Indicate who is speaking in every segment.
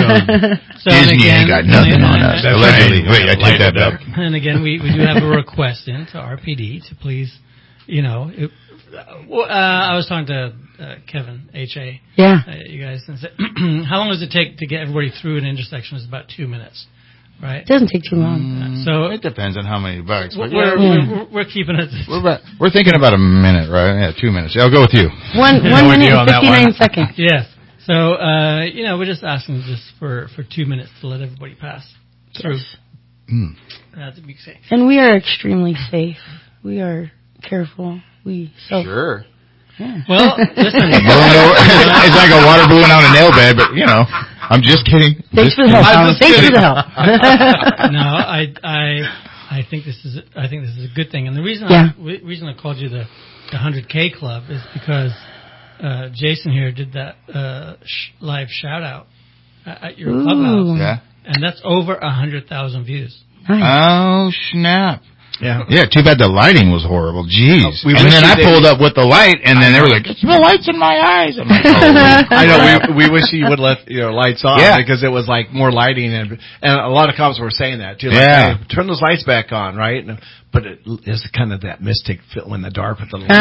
Speaker 1: Disney ain't got nothing on us. Allegedly. Wait, I take that back.
Speaker 2: And again, we do have a request in to RPD to please, I was talking to Kevin, H.A.
Speaker 3: Yeah.
Speaker 2: You guys, and said, how long does it take to get everybody through an intersection? It's about 2 minutes, right?
Speaker 3: It doesn't take too long.
Speaker 2: So
Speaker 1: it depends on how many bucks. But
Speaker 2: we're keeping it.
Speaker 1: We're thinking about a minute, right? Yeah, 2 minutes. I'll go with you.
Speaker 3: One minute and 59 seconds.
Speaker 2: Yes. So, we're just asking for 2 minutes to let everybody pass through. That's a big safe.
Speaker 3: And we are extremely safe. We are careful.
Speaker 1: Sure.
Speaker 2: Yeah. Well, listen.
Speaker 1: It's like a water balloon on a nail bed, but, I'm just kidding.
Speaker 3: Thanks for the help. Thanks for the help.
Speaker 2: No, I think this is a good thing. And the reason I called you the 100K Club is because Jason here did that live shout out at your clubhouse.
Speaker 1: Yeah.
Speaker 2: And that's over 100,000 views.
Speaker 3: Nice.
Speaker 1: Oh, snap.
Speaker 4: Yeah.
Speaker 1: Yeah, too bad the lighting was horrible. Jeez. And then I pulled up with the light, and then they were like, "It's the lights in my eyes." I'm like,
Speaker 4: I know, we wish you would let your lights on because it was like more lighting, and a lot of comments were saying that too. Like, hey, turn those lights back on, right? But it is kind of that mystic feel in the dark with the light.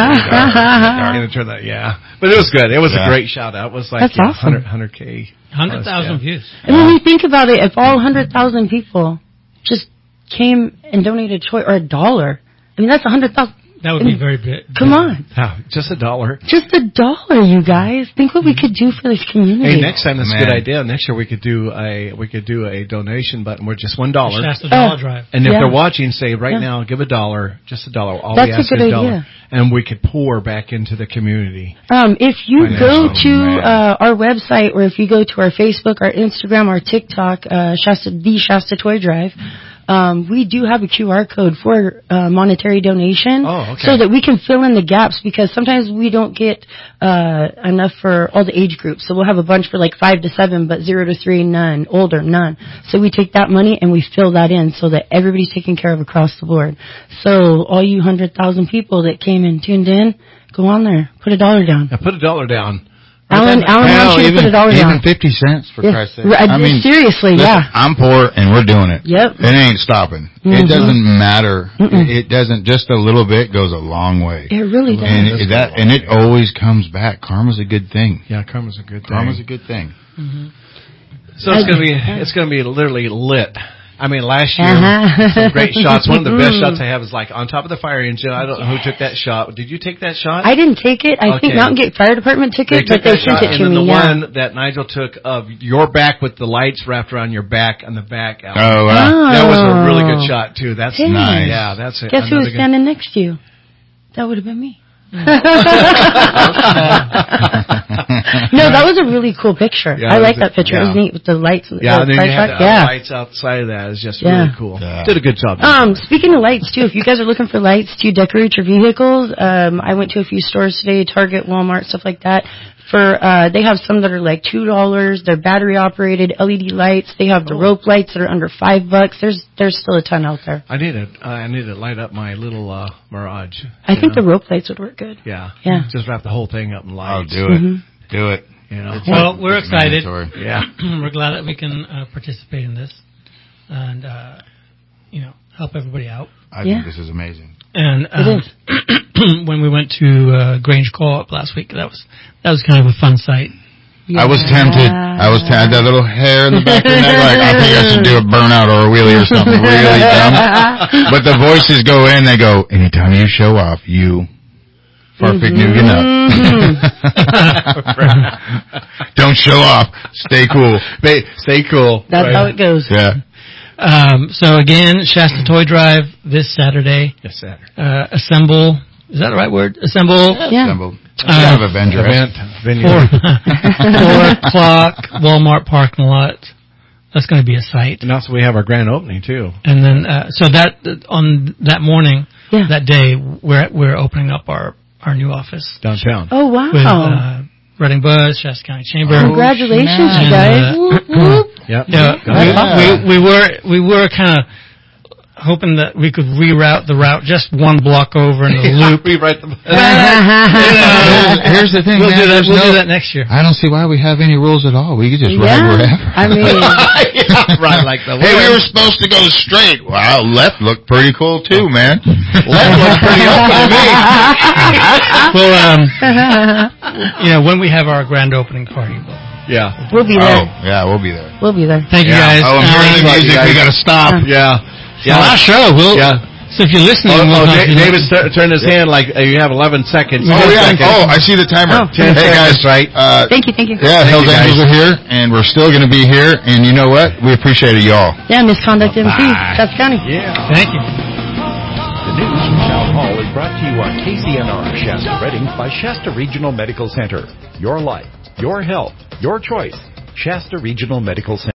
Speaker 4: But it was good. It was a great shout out. It was like
Speaker 3: awesome.
Speaker 4: 100K.
Speaker 2: 100,000 views.
Speaker 3: And when we think about it, if all 100,000 people just came and donated $1 or $1, I mean, that's 100,000.
Speaker 2: That would be very big.
Speaker 3: Come on.
Speaker 4: Just $1.
Speaker 3: Just $1, you guys. Think what we could do for this community.
Speaker 4: Hey, next time that's a good idea. Next year we could do a donation button where just $1.
Speaker 2: Just $1 drive.
Speaker 4: And if they're watching, say right now, give $1, just $1. All we ask is $1, and we could pour back into the community.
Speaker 3: If you go to our website, or if you go to our Facebook, our Instagram, our TikTok, the Shasta Toy Drive. We do have a QR code for monetary donation, so that we can fill in the gaps, because sometimes we don't get enough for all the age groups. So we'll have a bunch for like 5 to 7, but 0 to 3, none. Older, none. So we take that money and we fill that in so that everybody's taken care of across the board. So all you 100,000 people that came and tuned in, go on there, put $1 down.
Speaker 4: Yeah, put $1 down.
Speaker 3: Alan wants you to put $1 down.
Speaker 1: Even 50 cents, for Christ's sake.
Speaker 3: I mean, seriously,
Speaker 1: listen, I'm poor and we're doing it.
Speaker 3: Yep.
Speaker 1: It ain't stopping. It doesn't matter. It doesn't. Just a little bit goes a long way.
Speaker 3: It really does.
Speaker 1: And it always comes back. Karma's a good thing.
Speaker 4: Yeah, karma's a good thing.
Speaker 1: Karma's a good thing.
Speaker 4: So it's gonna be literally lit. I mean, last year, some great shots. One of the best shots I have is like on top of the fire engine. I don't know who took that shot. Did you take that shot?
Speaker 3: I didn't take it. I think Mountain Gate Fire Department took it, but they sent it to me.
Speaker 4: And then the one that Nigel took of your back with the lights wrapped around your back on the back.
Speaker 1: Oh, wow.
Speaker 4: That was a really good shot, too. That's
Speaker 1: nice.
Speaker 4: Yeah, that's it.
Speaker 3: Guess who was standing next to you? That would have been me. No, that was a really cool picture. I like that picture. It was neat with the lights. And
Speaker 4: and then you had the lights outside of that. It was just really cool. Yeah. Did a good job.
Speaker 3: Speaking of lights, too, if you guys are looking for lights to decorate your vehicles, I went to a few stores today, Target, Walmart, stuff like that. They have some that are like $2. They're battery operated LED lights. They have the rope lights that are under $5. There's still a ton out there.
Speaker 4: I need to light up my little Mirage.
Speaker 3: I think the rope lights would work good.
Speaker 4: Yeah.
Speaker 3: Just
Speaker 4: wrap the whole thing up in lights.
Speaker 1: Oh, do it. Do it.
Speaker 2: Well, we're excited.
Speaker 4: Yeah.
Speaker 2: We're glad that we can participate in this and help everybody out.
Speaker 1: I think this is amazing.
Speaker 2: And when we went to Grange Co-op last week, that was kind of a fun sight.
Speaker 1: Yeah. I was tempted. I had that little hair in the back of the neck. Like, I think I should do a burnout or a wheelie or something really dumb. But the voices go in. They go, anytime you show off, you perfect new enough. Don't show off. Stay cool.
Speaker 4: Stay cool.
Speaker 3: That's how it goes.
Speaker 1: Yeah.
Speaker 2: So again, Shasta Toy Drive this Saturday.
Speaker 4: Yes, Saturday.
Speaker 2: Assemble. Is that the right word? Assemble.
Speaker 3: Yeah.
Speaker 1: Assemble. Kind of Avenger
Speaker 4: event.
Speaker 2: 4 o'clock, Walmart parking lot. That's going to be a sight.
Speaker 4: And also we have our grand opening too.
Speaker 2: And then, so that on that morning, that day, we're opening up our new office
Speaker 4: downtown.
Speaker 3: Oh wow!
Speaker 2: With Reading Buzz, Shasta County Chamber.
Speaker 3: Congratulations, you guys!
Speaker 4: Yep.
Speaker 2: Yeah, we were kind of hoping that we could reroute the route just one block over in the loop.
Speaker 4: Rewrite the.
Speaker 1: Here's the thing,
Speaker 2: We'll
Speaker 1: man.
Speaker 2: do that next year.
Speaker 1: I don't see why we have any rules at all. We could just ride wherever.
Speaker 3: I mean,
Speaker 4: Right, like the.
Speaker 1: Hey, we were supposed to go straight. Wow, left looked pretty cool too, man.
Speaker 4: Left looks pretty open to me.
Speaker 2: Well, when we have our grand opening party,
Speaker 4: Yeah.
Speaker 3: we'll be there.
Speaker 1: Oh, yeah, we'll be there.
Speaker 3: We'll be there.
Speaker 2: thank you guys.
Speaker 1: Oh, I'm hearing the music. We gotta stop.
Speaker 4: Yeah.
Speaker 2: Yeah. Last show.
Speaker 4: Yeah.
Speaker 2: So if you're listening,
Speaker 4: David's turned his hand like you have 11 seconds.
Speaker 1: Oh, yeah. Oh, I see the timer.
Speaker 3: Oh.
Speaker 4: 10
Speaker 1: hey, guys.
Speaker 4: right?
Speaker 3: Thank you.
Speaker 1: Yeah, Hell's Angels are here, and we're still going to be here. And you know what? We appreciate it, y'all.
Speaker 3: Yeah, Misconduct MC, Shasta County.
Speaker 5: Yeah.
Speaker 2: Thank you.
Speaker 5: The news from South Hall is brought to you on KCNR Shasta Redding by Shasta Regional Medical Center. Your life, your health, your choice. Shasta Regional Medical Center.